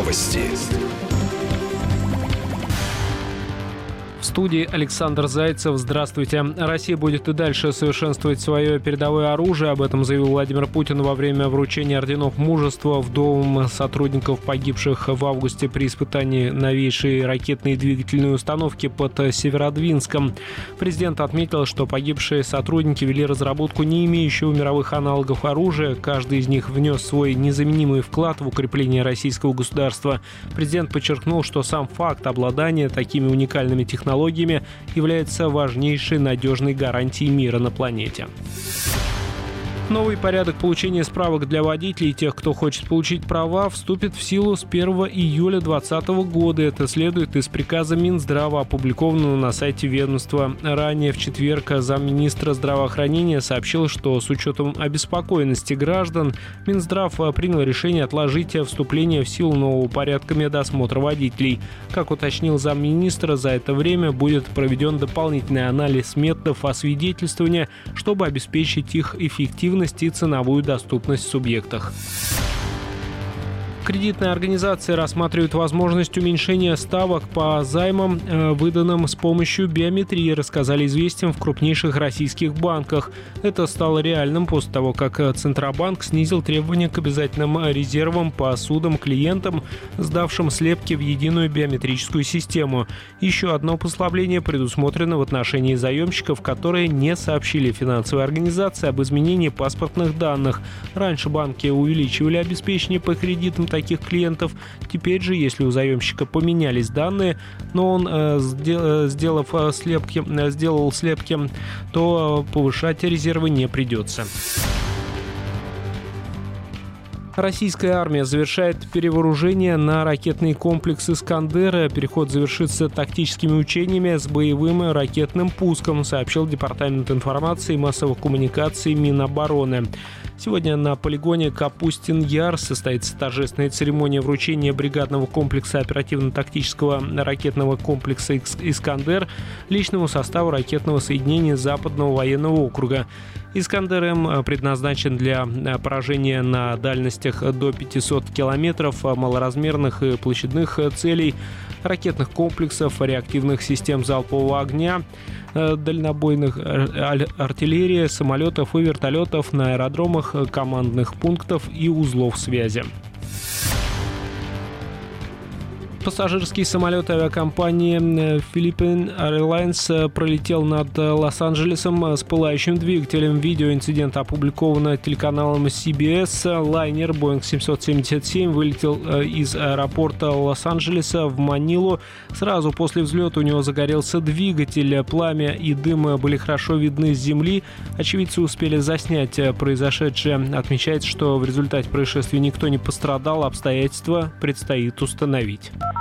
Новости. В студии Александр Зайцев. Здравствуйте. Россия будет и дальше совершенствовать свое передовое оружие. Об этом заявил Владимир Путин во время вручения орденов мужества в Дом сотрудников, погибших в августе при испытании новейшей ракетной двигательной установки под Северодвинском. Президент отметил, что погибшие сотрудники вели разработку не имеющего мировых аналогов оружия. Каждый из них внес свой незаменимый вклад в укрепление российского государства. Президент подчеркнул, что сам факт обладания такими уникальными технологиями является важнейшей надежной гарантией мира на планете. Новый порядок получения справок для водителей и тех, кто хочет получить права, вступит в силу с 1 июля 2020 года. Это следует из приказа Минздрава, опубликованного на сайте ведомства. Ранее в четверг замминистра здравоохранения сообщил, что с учетом обеспокоенности граждан Минздрав принял решение отложить вступление в силу нового порядка медосмотра водителей. Как уточнил замминистра, за это время будет проведен дополнительный анализ методов освидетельствования, чтобы обеспечить их эффективность и ценовую доступность в субъектах. Кредитные организации рассматривают возможность уменьшения ставок по займам, выданным с помощью биометрии, рассказали «Известиям» в крупнейших российских банках. Это стало реальным после того, как Центробанк снизил требования к обязательным резервам по судам клиентам, сдавшим слепки в единую биометрическую систему. Еще одно послабление предусмотрено в отношении заемщиков, которые не сообщили финансовой организации об изменении паспортных данных. Раньше банки увеличивали обеспечение по кредитам таких клиентов. Теперь же, если у заемщика поменялись данные, но он сделал слепки, то повышать резервы не придется. Российская армия завершает перевооружение на ракетный комплекс «Искандер». Переход завершится тактическими учениями с боевым ракетным пуском, сообщил Департамент информации и массовых коммуникаций Минобороны. Сегодня на полигоне Капустин-Яр состоится торжественная церемония вручения бригадного комплекса оперативно-тактического ракетного комплекса «Искандер» личному составу ракетного соединения Западного военного округа. «Искандер-М» предназначен для поражения на дальностях до 500 километров малоразмерных и площадных целей, ракетных комплексов, реактивных систем залпового огня, дальнобойных артиллерии, самолетов и вертолетов на аэродромах, командных пунктов и узлов связи. Пассажирский самолет авиакомпании Philippine Airlines пролетел над Лос-Анджелесом с пылающим двигателем. Видео инцидента опубликовано телеканалом CBS. Лайнер Boeing 777 вылетел из аэропорта Лос-Анджелеса в Манилу. Сразу после взлета у него загорелся двигатель. Пламя и дым были хорошо видны с земли. Очевидцы успели заснять произошедшее. Отмечается, что в результате происшествия никто не пострадал. Обстоятельства предстоит установить.